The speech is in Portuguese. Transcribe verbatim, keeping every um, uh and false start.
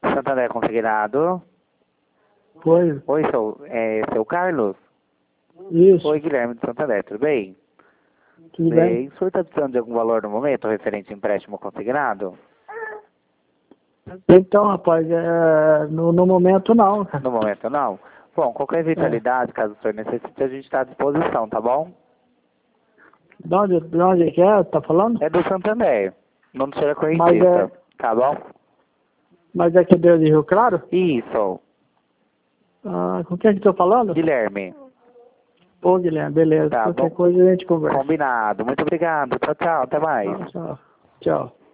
Santander Consignado. Foi. Oi, seu, é, seu Carlos? Isso. Oi, Guilherme de Santander, tudo bem? Tudo bem? O senhor está precisando de algum valor no momento referente ao empréstimo consignado? Então, rapaz, é, no, no momento não, cara. No momento não. Bom, qualquer eventualidade, caso o senhor necessite, a gente está à disposição, tá bom? De onde, de onde que é? Tá falando? É do Santander. O nome do senhor é Mas correntista, é, tá bom? mas é que deu de Rio Claro? Isso, Ah, com quem que tô falando? Guilherme. Ô, Guilherme, beleza. Tá Qualquer bom. coisa a gente conversa. Combinado. Muito obrigado. Tchau, tchau. Até mais. Tchau, tchau. Tchau.